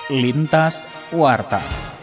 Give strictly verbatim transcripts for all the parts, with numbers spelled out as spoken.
Lintas Warta.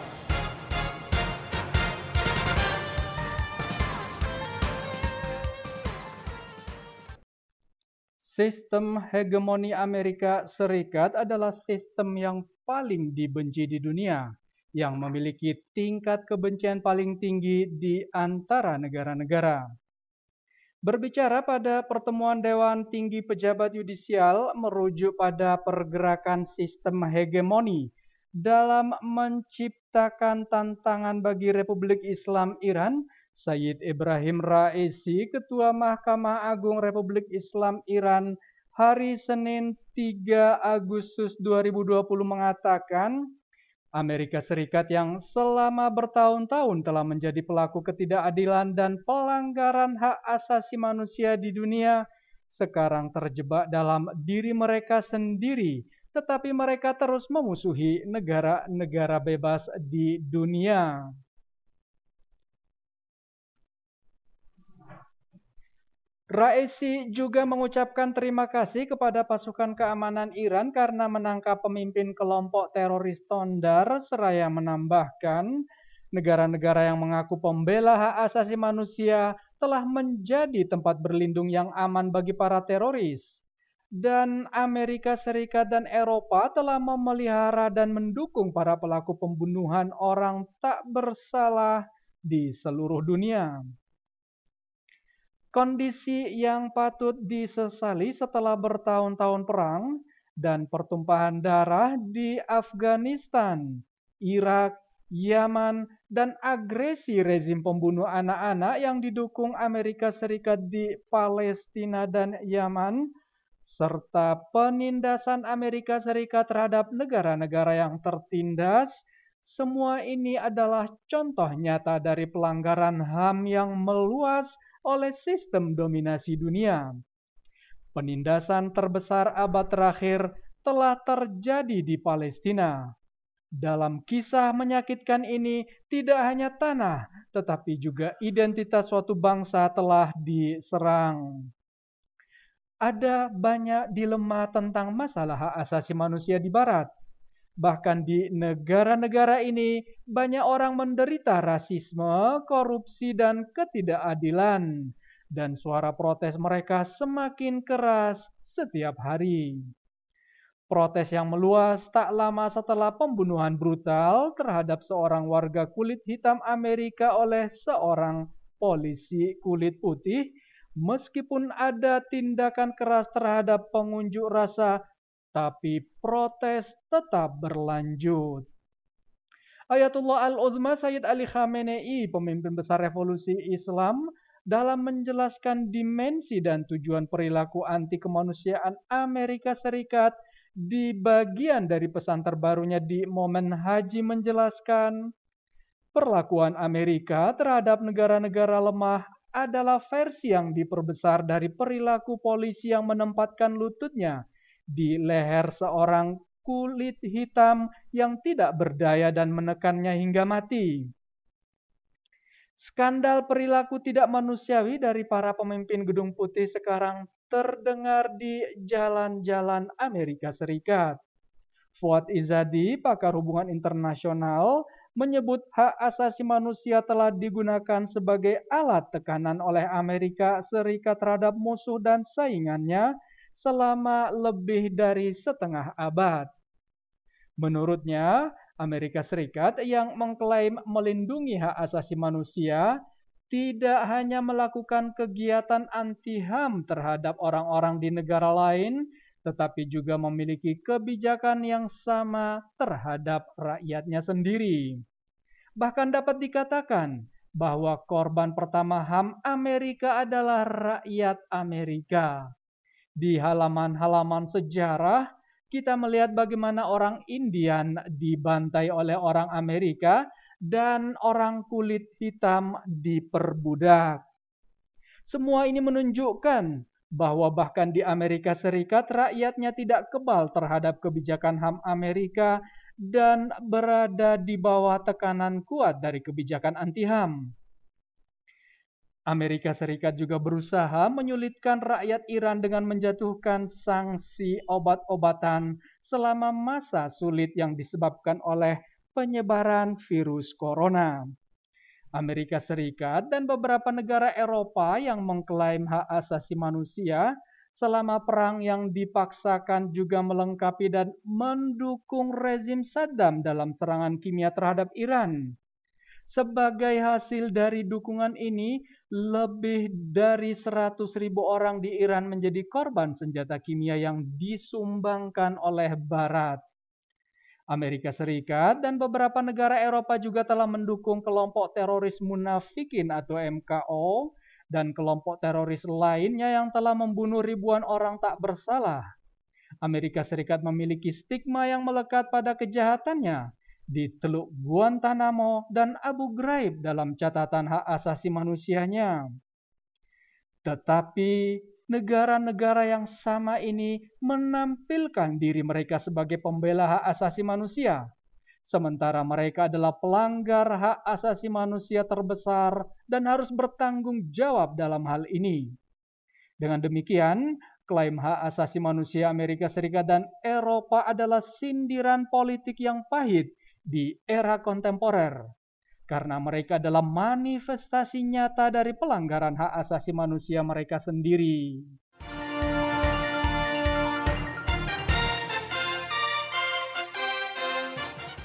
Sistem hegemoni Amerika Serikat adalah sistem yang paling dibenci di dunia, yang memiliki tingkat kebencian paling tinggi di antara negara-negara. Berbicara pada pertemuan Dewan Tinggi Pejabat Yudisial merujuk pada pergerakan sistem hegemoni dalam menciptakan tantangan bagi Republik Islam Iran, Sayyid Ibrahim Raisi, Ketua Mahkamah Agung Republik Islam Iran, hari Senin tiga Agustus dua ribu dua puluh mengatakan, Amerika Serikat yang selama bertahun-tahun telah menjadi pelaku ketidakadilan dan pelanggaran hak asasi manusia di dunia, sekarang terjebak dalam diri mereka sendiri, tetapi mereka terus memusuhi negara-negara bebas di dunia. Raisi juga mengucapkan terima kasih kepada pasukan keamanan Iran karena menangkap pemimpin kelompok teroris Tondar, seraya menambahkan negara-negara yang mengaku pembela hak asasi manusia telah menjadi tempat berlindung yang aman bagi para teroris. Dan Amerika Serikat dan Eropa telah memelihara dan mendukung para pelaku pembunuhan orang tak bersalah di seluruh dunia. Kondisi yang patut disesali setelah bertahun-tahun perang dan pertumpahan darah di Afghanistan, Irak, Yaman, dan agresi rezim pembunuh anak-anak yang didukung Amerika Serikat di Palestina dan Yaman, serta penindasan Amerika Serikat terhadap negara-negara yang tertindas, semua ini adalah contoh nyata dari pelanggaran H A M yang meluas oleh sistem dominasi dunia. Penindasan terbesar abad terakhir telah terjadi di Palestina. Dalam kisah menyakitkan ini, tidak hanya tanah, tetapi juga identitas suatu bangsa telah diserang. Ada banyak dilema tentang masalah hak asasi manusia di Barat. Bahkan di negara-negara ini, banyak orang menderita rasisme, korupsi, dan ketidakadilan. Dan suara protes mereka semakin keras setiap hari. Protes yang meluas tak lama setelah pembunuhan brutal terhadap seorang warga kulit hitam Amerika oleh seorang polisi kulit putih, meskipun ada tindakan keras terhadap pengunjuk rasa, tapi protes tetap berlanjut. Ayatullah Al-Uzma Sayyid Ali Khamenei, pemimpin besar revolusi Islam, dalam menjelaskan dimensi dan tujuan perilaku anti kemanusiaan Amerika Serikat di bagian dari pesan terbarunya di momen haji menjelaskan, perlakuan Amerika terhadap negara-negara lemah adalah versi yang diperbesar dari perilaku polisi yang menempatkan lututnya di leher seorang kulit hitam yang tidak berdaya dan menekannya hingga mati. Skandal perilaku tidak manusiawi dari para pemimpin Gedung Putih sekarang terdengar di jalan-jalan Amerika Serikat. Fuad Izadi, pakar hubungan internasional, menyebut hak asasi manusia telah digunakan sebagai alat tekanan oleh Amerika Serikat terhadap musuh dan saingannya selama lebih dari setengah abad. Menurutnya, Amerika Serikat yang mengklaim melindungi hak asasi manusia tidak hanya melakukan kegiatan anti-H A M terhadap orang-orang di negara lain, tetapi juga memiliki kebijakan yang sama terhadap rakyatnya sendiri. Bahkan dapat dikatakan bahwa korban pertama H A M Amerika adalah rakyat Amerika. Di halaman-halaman sejarah, kita melihat bagaimana orang Indian dibantai oleh orang Amerika dan orang kulit hitam diperbudak. Semua ini menunjukkan bahwa bahkan di Amerika Serikat rakyatnya tidak kebal terhadap kebijakan H A M Amerika dan berada di bawah tekanan kuat dari kebijakan anti-H A M. Amerika Serikat juga berusaha menyulitkan rakyat Iran dengan menjatuhkan sanksi obat-obatan selama masa sulit yang disebabkan oleh penyebaran virus corona. Amerika Serikat dan beberapa negara Eropa yang mengklaim hak asasi manusia selama perang yang dipaksakan juga melengkapi dan mendukung rezim Saddam dalam serangan kimia terhadap Iran. Sebagai hasil dari dukungan ini, lebih dari seratus ribu orang di Iran menjadi korban senjata kimia yang disumbangkan oleh Barat. Amerika Serikat dan beberapa negara Eropa juga telah mendukung kelompok teroris munafikin atau M K O dan kelompok teroris lainnya yang telah membunuh ribuan orang tak bersalah. Amerika Serikat memiliki stigma yang melekat pada kejahatannya di Teluk Guantanamo dan Abu Ghraib dalam catatan hak asasi manusianya. Tetapi negara-negara yang sama ini menampilkan diri mereka sebagai pembela hak asasi manusia, sementara mereka adalah pelanggar hak asasi manusia terbesar dan harus bertanggung jawab dalam hal ini. Dengan demikian, klaim hak asasi manusia Amerika Serikat dan Eropa adalah sindiran politik yang pahit di era kontemporer, karena mereka adalah manifestasi nyata dari pelanggaran hak asasi manusia mereka sendiri.